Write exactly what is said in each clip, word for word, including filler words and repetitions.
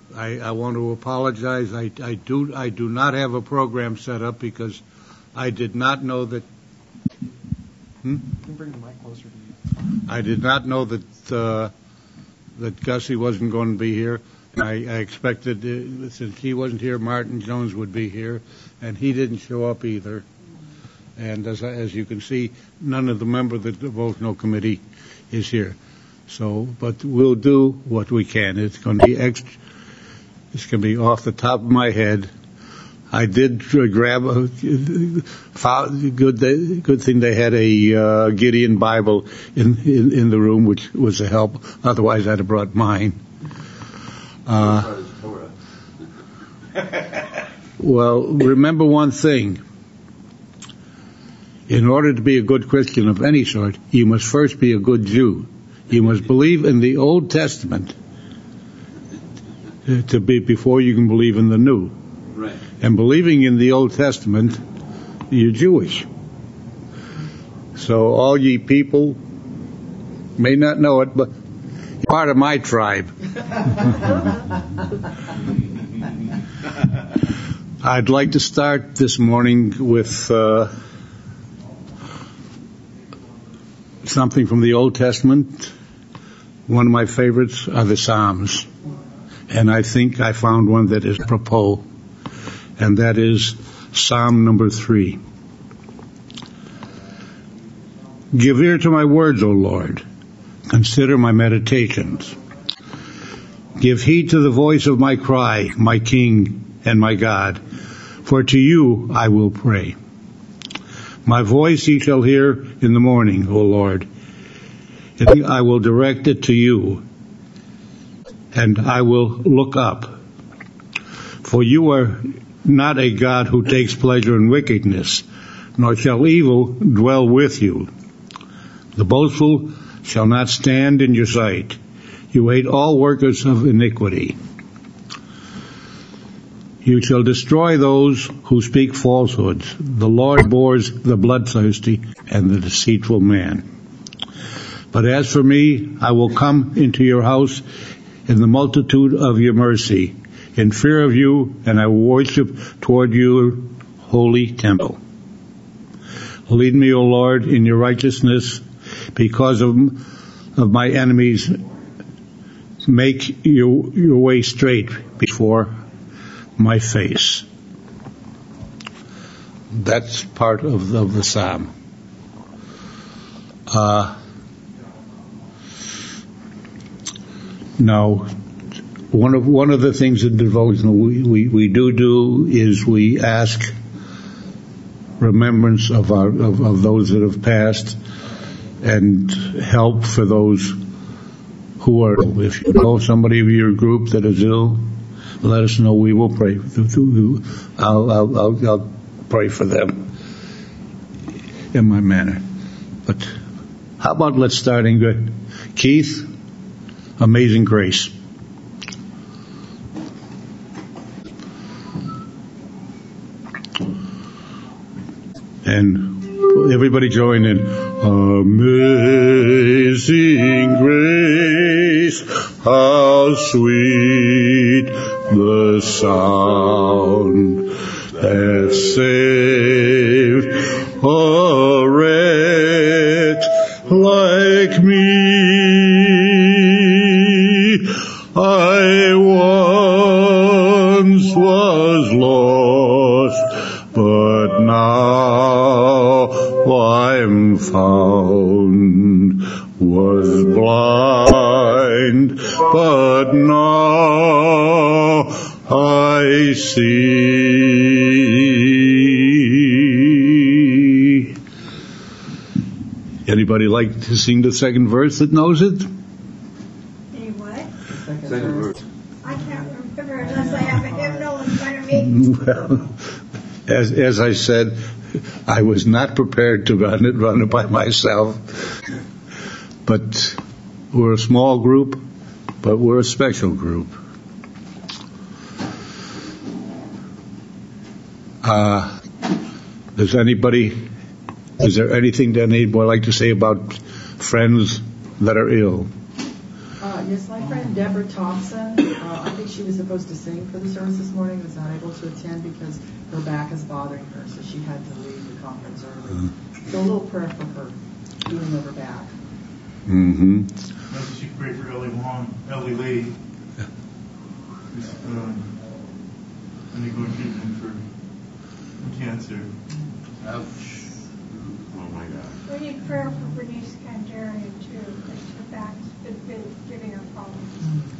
I, I want to apologize. I, I do I do not have a program set up because I did not know that. Hmm? You can bring the mic closer to you. I did not know that uh, that Gussie wasn't going to be here. I, I expected, uh, since he wasn't here, Martin Jones would be here, and he didn't show up either. And as as you can see, none of the members of the Vote No Committee is here. So, but we'll do what we can. It's going to be extra. It's going to be off the top of my head. I did grab a good good thing they had a uh, Gideon Bible in, in in the room, which was a help. Otherwise, I'd have brought mine. Uh, well, remember one thing. In order to be a good Christian of any sort, you must first be a good Jew. You must believe in the Old Testament to be before you can believe in the New. Right. And believing in the Old Testament, you're Jewish. So all ye people may not know it, but you're part of my tribe. I'd like to start this morning with uh, something from the Old Testament. One of my favorites are the Psalms. And I think I found one that is apropos, and that is Psalm number three. Give ear to my words, O Lord. Consider my meditations. Give heed to the voice of my cry, my King and my God, for to you I will pray. My voice ye shall hear in the morning, O Lord. And I will direct it to you, and I will look up. For you are not a God who takes pleasure in wickedness, nor shall evil dwell with you. The boastful shall not stand in your sight. You hate all workers of iniquity. You shall destroy those who speak falsehoods. The Lord abhors the bloodthirsty and the deceitful man. But as for me, I will come into your house in the multitude of your mercy, in fear of you, and I will worship toward your holy temple. Lead me, O Lord, in your righteousness, because of, of my enemies. Make your, your way straight before my face. That's part of the, of the psalm. Uh, now, one of one of the things in devotional we, we, we do do is we ask remembrance of our of, of those that have passed, and help for those who are ill. If you know somebody of your group that is ill, let us know. We will pray. I'll, I'll, I'll, I'll pray for them in my manner. But how about let's start in good. Keith, Amazing Grace. And everybody join in. Amazing grace, how sweet the sound that saved a wretch like me. I once was lost, but now I'm found, was blind, but now I see. Anybody like to sing the second verse that knows it? Any what? Second, second verse. I can't remember unless I have a hymnal in front of me. Well, as as I said, I was not prepared to run it, run it by myself. But we're a small group, but we're a special group. Uh, does anybody, is there anything that anybody would like to say about friends that are ill? Uh, yes, my friend Deborah Thompson, uh, I think she she was supposed to sing for the service this morning, was not able to attend because her back is bothering her, so she had to leave the conference early. Mm-hmm. So a little prayer for her, healing of her back. Mm-hmm. Maybe she pray for Ellie Long, Ellie Lee, who's um, undergoing treatment for cancer. Ouch. Oh my God. We need prayer for Bernice Kandarian too, because her back's been, been giving her problems.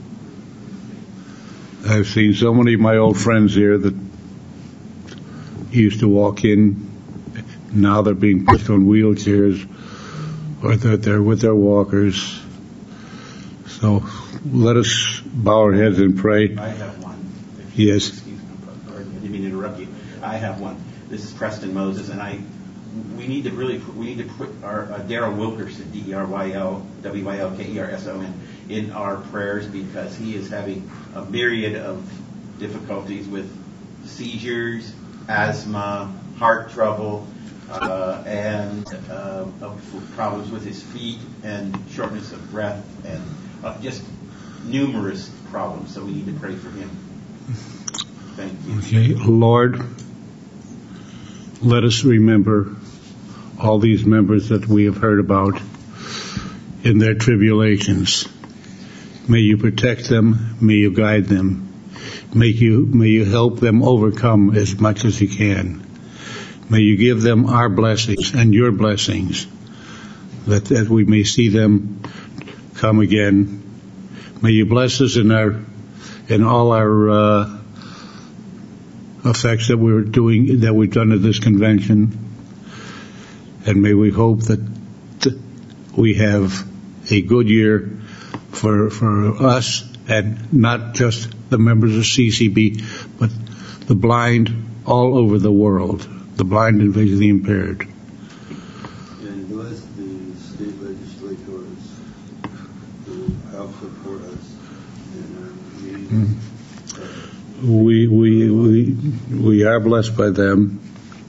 I've seen so many of my old friends here that used to walk in. Now they're being pushed on wheelchairs, or that they're with their walkers. So let us bow our heads and pray. I have one. If Yes. Excuse me, I didn't mean to interrupt you. I have one. This is Preston Moses, and I. We need to really. We need to put our uh, Daryl Wilkerson, D E R Y L W Y L K E R S O N, in our prayers because he is having a myriad of difficulties with seizures, asthma, heart trouble, uh, and uh, problems with his feet and shortness of breath and uh, just numerous problems. So we need to pray for him. Thank you. Okay, Lord, let us remember all these members that we have heard about in their tribulations. May you protect them. May you guide them. May you, may you help them overcome as much as you can. May you give them our blessings and your blessings, that, that we may see them come again. May you bless us in our, in all our, uh, effects that we're doing, that we've done at this convention. And may we hope that th- we have a good year for, for us, and not just the members of C C B, but the blind all over the world, the blind and visually impaired. And bless the state legislators who help support us in our meetings. Mm. We, we, we, we are blessed by them.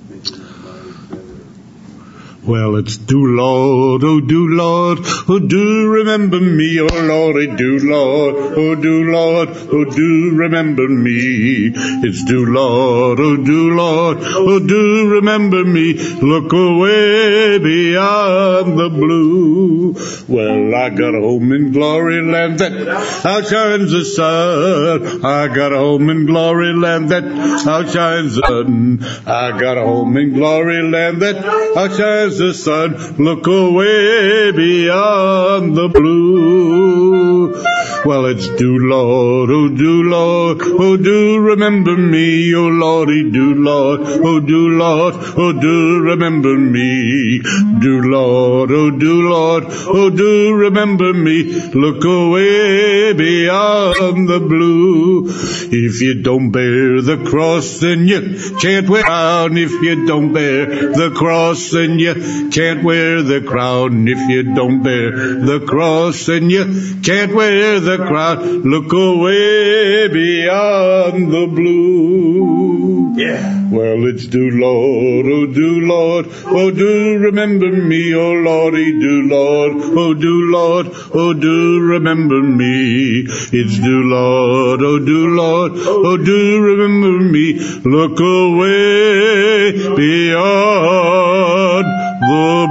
Well, it's do Lord, oh do Lord, oh do remember me, oh Lord, I do Lord, oh do Lord, oh do remember me. It's do Lord, oh do Lord, oh do remember me. Look away beyond the blue. Well, I got a home in glory land that outshines the sun. I got a home in glory land that outshines the sun. I got a home in glory land that outshines the sun. Look away beyond the blue. Well, it's do Lord, oh do Lord, oh do remember me, oh Lordy, do Lord, oh do Lord, oh do remember me. Do Lord, oh do Lord, oh do remember me. Look away beyond the blue. If you don't bear the cross, then you can't wear the crown. If you don't bear the cross, then you can't wear the crown. If you don't bear the cross, then you can't wear the crown. Look away beyond the blue. Yeah. Well, it's do Lord, oh do Lord, oh do remember me, oh Lordy, do Lord, oh do Lord, oh do remember me. It's do Lord, oh do Lord, oh do remember me. Look away beyond the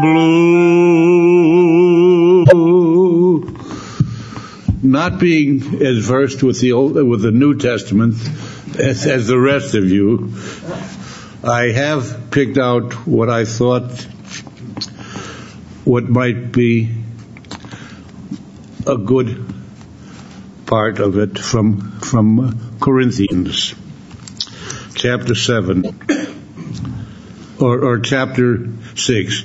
blue. Not being as versed with the Old, with the New Testament as, as the rest of you, I have picked out what I thought what might be a good part of it from from Corinthians, chapter seven, or, or chapter six.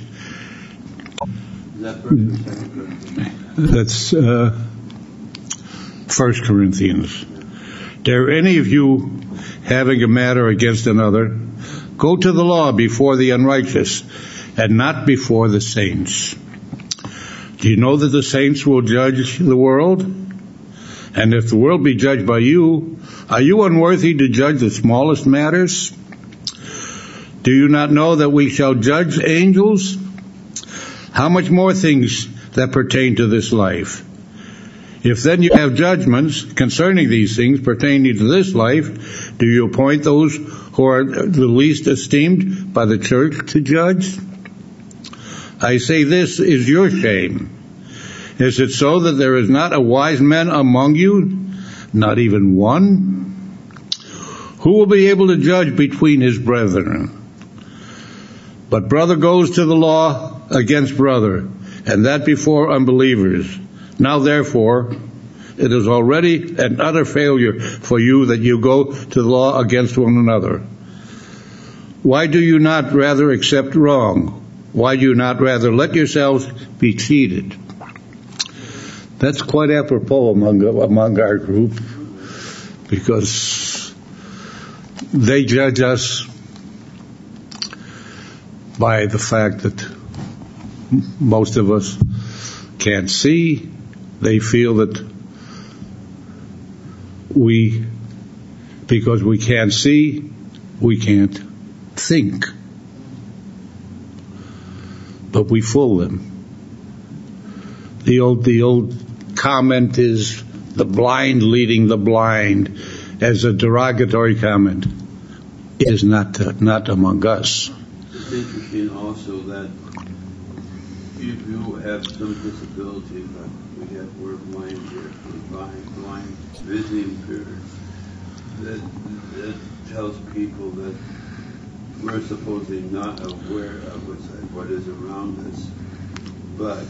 That's uh, First Corinthians. Dare any of you, having a matter against another, go to the law before the unrighteous, and not before the saints? Do you know that the saints will judge the world? And if the world be judged by you, are you unworthy to judge the smallest matters? Do you not know that we shall judge angels? How much more things that pertain to this life? If then you have judgments concerning these things pertaining to this life, do you appoint those who are the least esteemed by the church to judge? I say this is your shame. Is it so that there is not a wise man among you, not even one? Who will be able to judge between his brethren? But brother goes to the law against brother, and that before unbelievers. Now therefore, it is already an utter failure for you that you go to the law against one another. Why do you not rather accept wrong? Why do you not rather let yourselves be cheated? That's quite apropos among, among our group, because they judge us by the fact that most of us can't see. They feel that we, because we can't see, we can't think. But we fool them. The old, the old comment is the blind leading the blind as a derogatory comment. It is not, uh, not among us. It's interesting also that if you have some disability, like we have, we're blind here, we're blind, blind visiting impaired, that, that tells people that we're supposedly not aware of what's, what is around us. But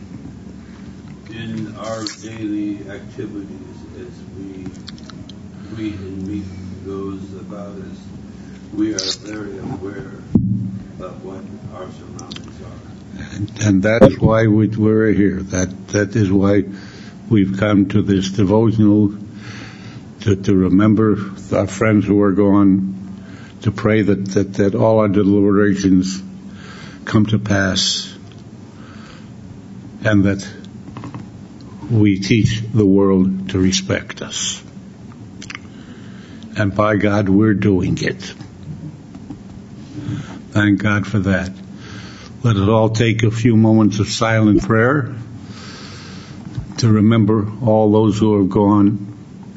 in our daily activities, as we read and meet those about us, we are very aware of what our surroundings are. And, and that is why we, we're here. That that is why we've come to this devotional, to, to remember our friends who are gone, to pray that, that, that all our deliberations come to pass, and that we teach the world to respect us. And by God, we're doing it. Thank God for that. Let us all take a few moments of silent prayer to remember all those who have gone.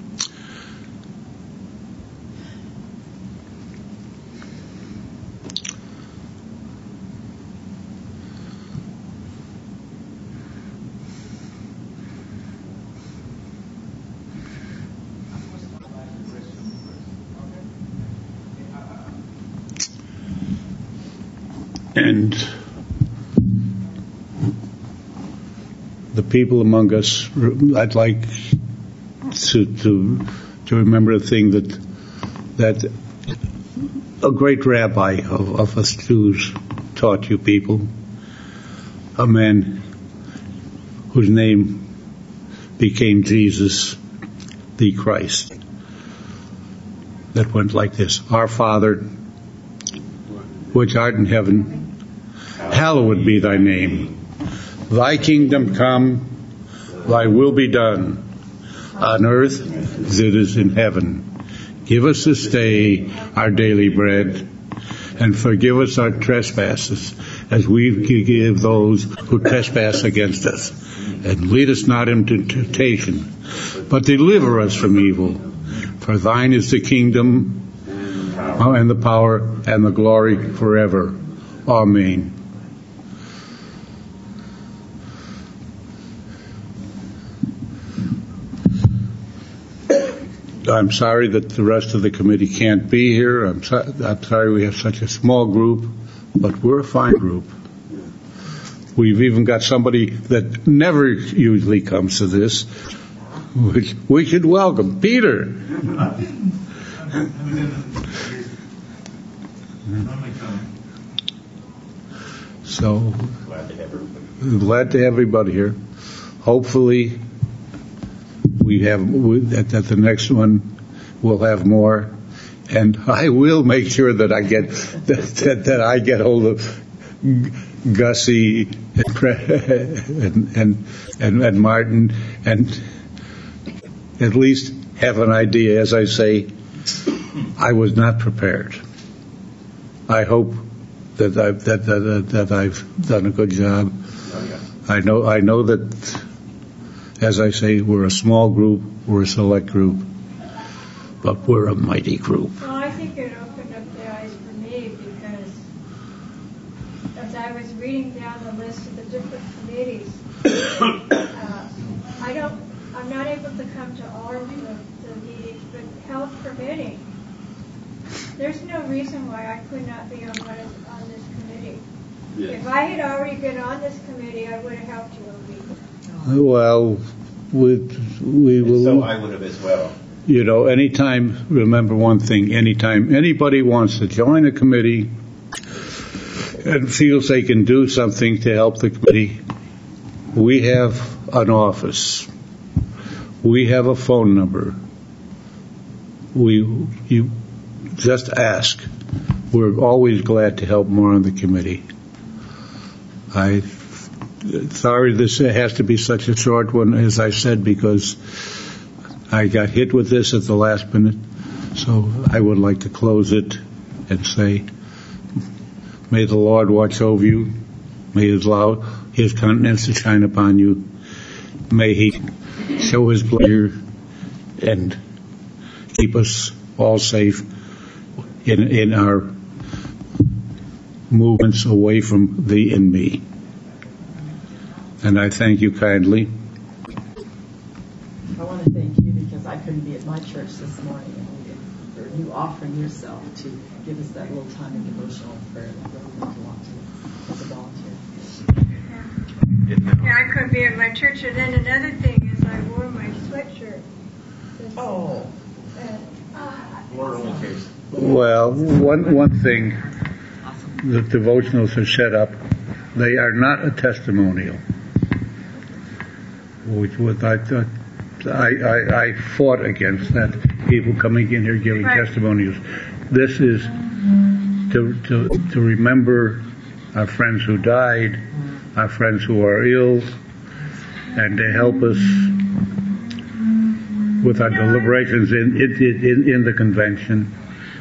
And the people among us, I'd like to to to remember the thing that that a great rabbi of, of us Jews taught you people, a man whose name became Jesus the Christ, that went like this: Our Father, which art in heaven, hallowed be thy name. Thy kingdom come, thy will be done, on earth as it is in heaven. Give us this day our daily bread, and forgive us our trespasses, as we forgive those who trespass against us. And lead us not into temptation, but deliver us from evil. For thine is the kingdom, and the power, and the glory forever. Amen. I'm sorry that the rest of the committee can't be here. I'm, so, I'm sorry we have such a small group, but we're a fine group. We've even got somebody that never usually comes to this, which we should welcome. Peter. So, glad to have everybody. Glad to have everybody here. Hopefully, we have we, at, at the next one we'll have more, and I will make sure that I get that, that, that I get hold of Gussie and and, and and Martin, and at least have an idea. As I say, I was not prepared. I hope that I've that that, that I've done a good job. I know I know that As I say, we're a small group, we're a select group, but we're a mighty group. Well, I think it opened up the eyes for me because as I was reading down the list of the different committees, uh, I don't, I'm not able to come to all of the, the meetings, but health permitting, there's no reason why I could not be on one of, on this committee. Yes. If I had already been on this committee, I would have helped you, Opie. Well, we, we will. So I would have as well. You know, anytime, remember one thing, anytime anybody wants to join a committee and feels they can do something to help the committee, we have an office. We have a phone number. We, you just ask. We're always glad to help more on the committee. I, sorry this has to be such a short one, as I said, because I got hit with this at the last minute. So I would like to close it and say, may the Lord watch over you. May His, allow His countenance to shine upon you. May He show His pleasure and keep us all safe in, in our movements away from thee and me. And I thank you kindly. I want to thank you because I couldn't be at my church this morning, and we did, for you offering yourself to give us that little time of devotional prayer that really meant a lot to me as a volunteer. Yeah, I couldn't be at my church, and then another thing is I wore my sweatshirt. This, Oh. Uh, uh, Lord only cares. Well, one one thing, the devotionals are set up, they are not a testimonial. Which was I thought. I, I, I fought against that, people coming in here giving Right. testimonials. This is to, to to remember our friends who died, our friends who are ill, and to help us with our deliberations in in, in, in the convention.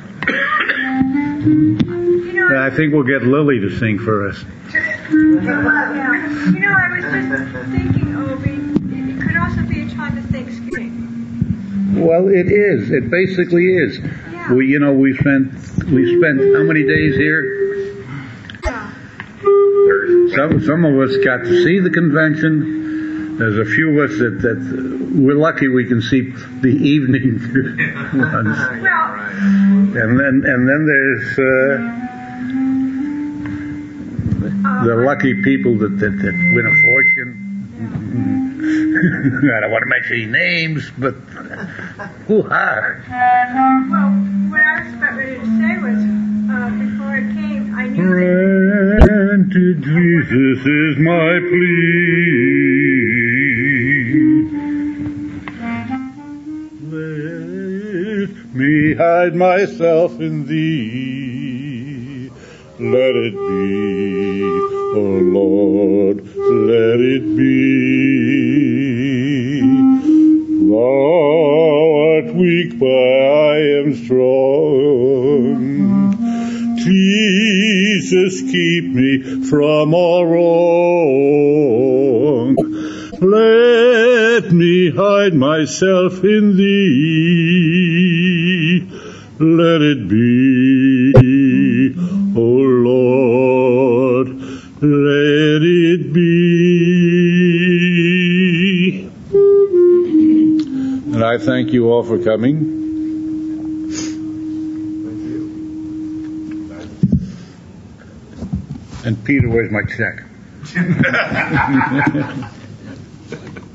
you know, And I think we'll get Lily to sing for us. yeah. You know, I was just thinking, Obi, it could also be a time of Thanksgiving. Well, it is. It basically is. Yeah. We, you know, we spent we spent how many days here? Yeah. Some some of us got to see the convention. There's a few of us that, that we're lucky we can see the evening ones. Well, And then and then there's uh, the lucky people that, that, that win a fortune. I don't want to mention any names, but hoo-ha. well, what I was about ready to say was, uh, before I came, I knew that Granted, Jesus is my plea. Let me hide myself in thee. Let it be, oh Lord, let it be. Thou art weak, but I am strong. Jesus, keep me from all wrong. Let me hide myself in thee. Let it be, O Lord, let it be. And I thank you all for coming. And Peter, where's my check?